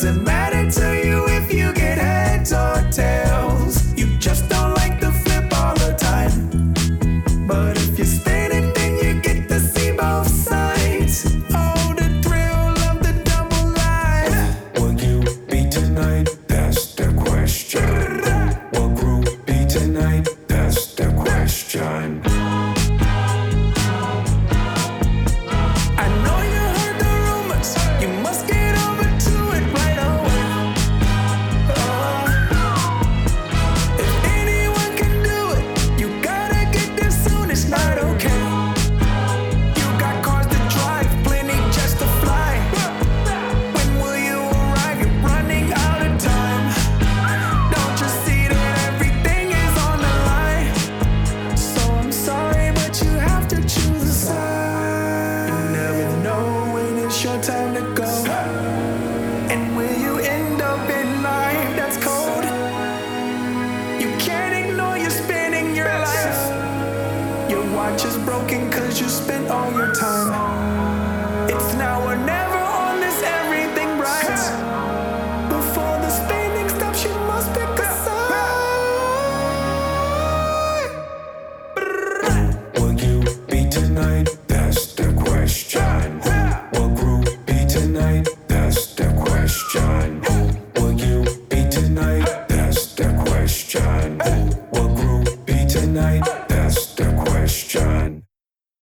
Doesn't matter to you if you get heads or tails. You just don't like the flip all the time. But if you spin it, then you get to see both sides. Oh, the thrill of the double life. Will you be tonight? That's the question. Will group be tonight? That's the question. I know you heard the rumors. You must get over to it right away. If anyone can do it, you gotta get there soon. It's not okay. You got cars to drive, plenty jets to fly. When will you arrive? You're running out of time. Don't you see that everything is on the line? So I'm sorry, but you have to choose a side. You never know when it's your time to go. And will you end up in life that's cold? You can't ignore you're spending your life. Your watch is broken cause you spent all your time. It's now or never on this everything bright. Before the spinning stops, you must pick a side. Will you be tonight? That's the question. Will group be tonight? That's the question. Will you be tonight? That's the question. Will group be tonight?